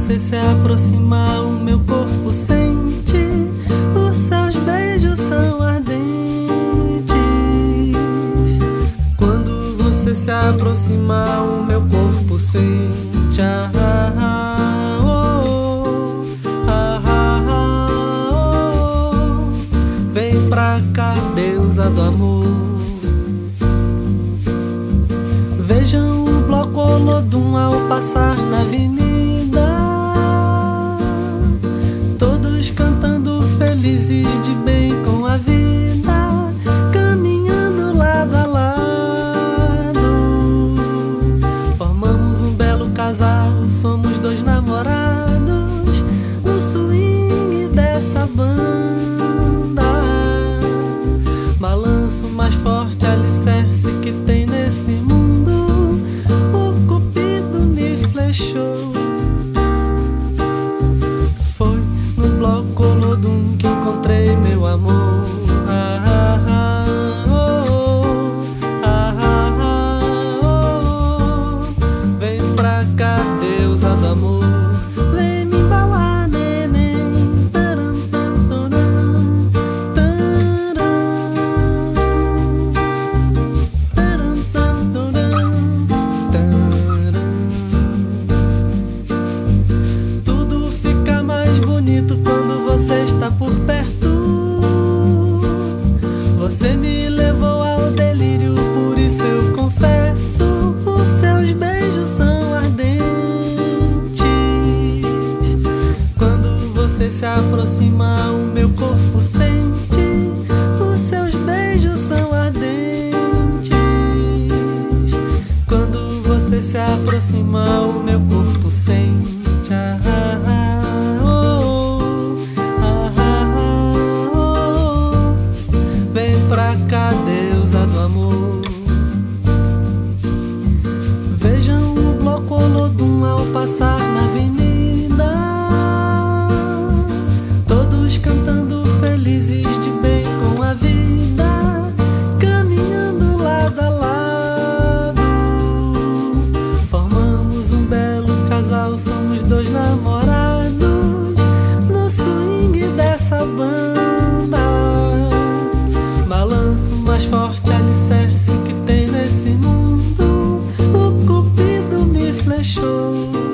você se aproximar, o meu corpo sente. Os seus beijos são ardentes. Quando você se aproximar, o meu corpo sente. Vem pra cá, deusa do amor. Vejam o bloco Olodum ao passar na avenida, todos cantando felizes de bem com a vida, caminhando lado a lado. Formamos um belo casal, somos dois namorados no swing dessa banda. Balanço mais forte, alicerce que tem nesse mundo. Foi no bloco Olodum que encontrei meu amor. Vem pra cá, deusa do amor. Vem me embalar, neném. Taram, taram, taram, taram, taram, taram. Tudo fica mais bonito quando você está por perto. Você me levou ao delírio, por isso eu confesso. Os seus beijos são ardentes. Quando você se aproxima, o meu corpo sente. Os seus beijos são ardentes. Quando você se aproxima, o meu corpo sente. Vem pra cá, deusa do amor. Vejam o bloco Olodum ao passar na avenida, todos cantando felizes de bem com a vida, caminhando lado a lado. Formamos um belo casal, somos dois namorados no swing dessa banda. Balanço mais forte, alicerce que tem nesse mundo. O cupido me flechou.